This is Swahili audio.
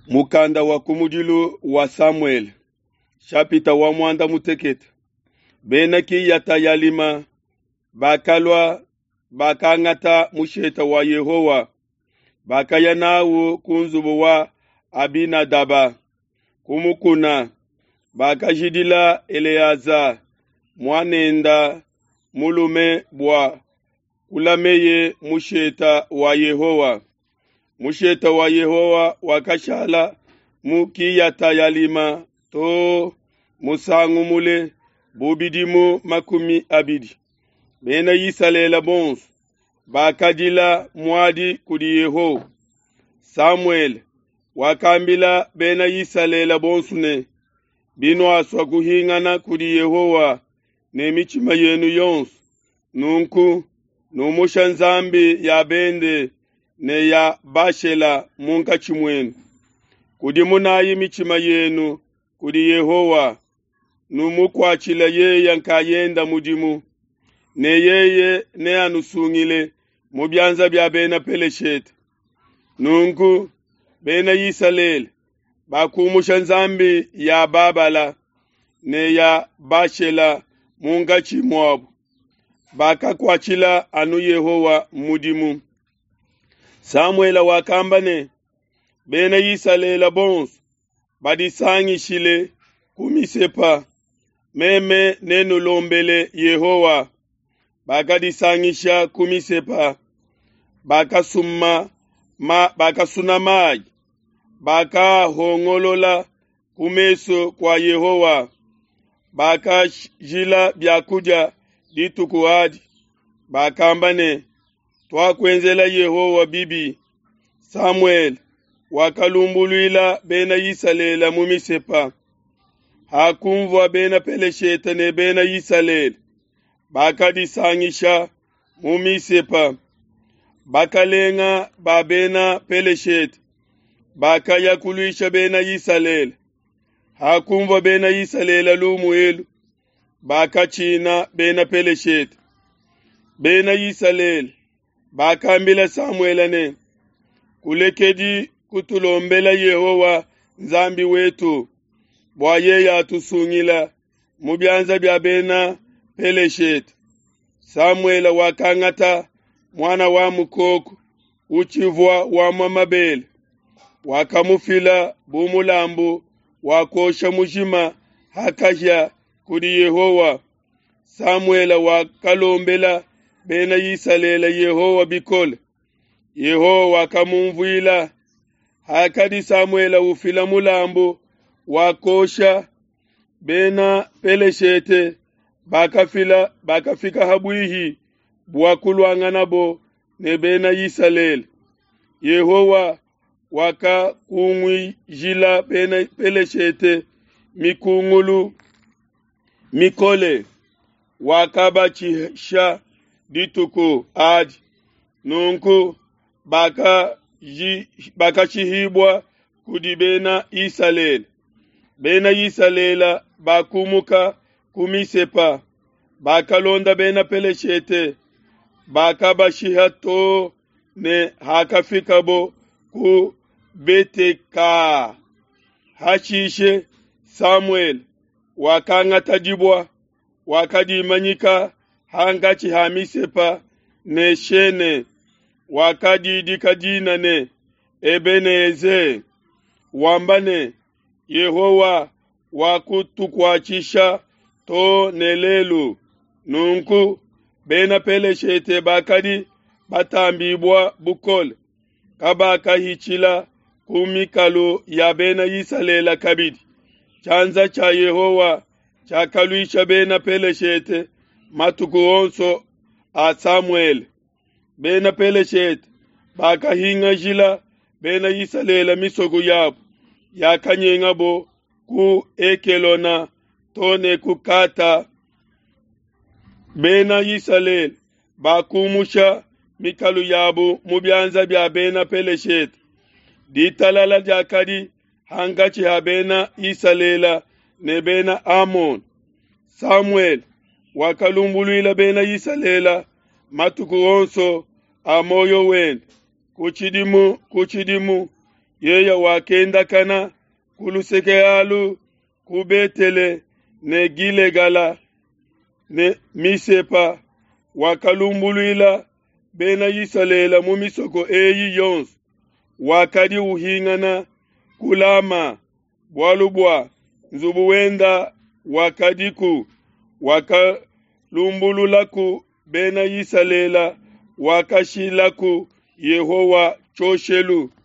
Mukanda wa kumudilu wa Samuel. Chapita wa mwanda muteketa. Benaki yata yalima. Bakalwa bakangata musheta wa Yehowa. Bakayanawu kunzubu wa Abinadaba. Kumukuna. Bakajidila Eleaza. Mwanenda mulume bwa. Kulameye musheta wa Yehowa. Musheta wa Yehowa wakashala mukiyata yalima to musangu mule bubidimu makumi abidi. Bena yisalela bons bakadila mwadi kudi Yeho. Samuel wakambila bena yisalela bonsune bino aswa kuhingana kudi Yehowa ne michima yenu yons nunku numusha nzambi ya bende ne ya bashela munka chimwenu. Kudi munayi michima yenu kudi Yehowa numukwachila yeye nkayenda mudimu ne yeye ne anusungile mubyanza bya bena peleshete nunku bena yisalele bakumusha nzambi ya babala ne ya bashela munga chimwabu bakakwachila anu Yehowa mudimu. Samuela wakambane bena yisalela bons badisangi shile kumisepa meme nenu lombele Yehowa bakadisangisha kumisepa bakasuna maji bakahongolola kumeso kwa Yehowa bakajila byakuja ditukuadi bakambane twakwenzela Yehowa bibi. Samuel wakalumbulwila bena yisalela mumisepa hakumvwa bena pelesheta ne bena yisalela bakadisangisha mumisepa bakalenga ba bena pelesheta bakayakulisha bena yisalela hakumvwa bena yisalela lumuelu bakachina bena pelesheta bena yisalela bakambila Samuela ne kulekedi kutulombela Yehowa nzambi wetu bwaye yatusungila mubyanza bya bena pelesheta. Samuela wakangata mwana wa mukoko uchivwa wa mamabele wakamufila bumulambu wakosha mujima hakajya kudi Yehowa. Samuela wakalombela bena yisalela Yehowa bikole Yehowa wakamumvwila hakadi Samuela ufila mulambu wakosha bena peleshete bakafika habwihi bwakulwanga nabo ne bena yisalela. Yehowa wakakungwijila bena peleshete mikungulu mikole wakabachisha dituku adi nunku bakachihibwa kudi bena yisalela. Bena yisalela bakumuka kumisepa bakalonda bena peleshete bakabashihato ne hakafikabo ku beteka hashishe. Samuel wakangatajibwa wakadimanyika hangachi hamisepa ne shene wakadidikadina ne Ebeneze wambane Yehowa wakutukwachisha to nelelu nunku bena peleshete bakadi batambibwa bukole kabaka hichila kumikalu ya bena yisalela kabidi. Chanza cha Yehowa chakaluisha bena peleshete matuku onso a Samuel. Bena peleshete bakahinga jila bena yisalela misogu yabu yakanyenga bo ku ekelona tone kukata. Bena yisalela bakumusha mikalu yabu mubyanza bya bena peleshete ditalala jakadi hangachi habena yisalela ne bena Amon. Samuel wakalumbulwila bena yisalela matuku onso amoyo wende kuchidimu yeya wakenda kana kuluseke alu kubetele ne gilegala ne misepa wakalumbulila bena yisalela mumisoko eyi yons wakadi uhingana kulama bwalubwa nzubu wenda wakadiku wakalumbululaku bena yisalela wakashilaku Yehowa choshelu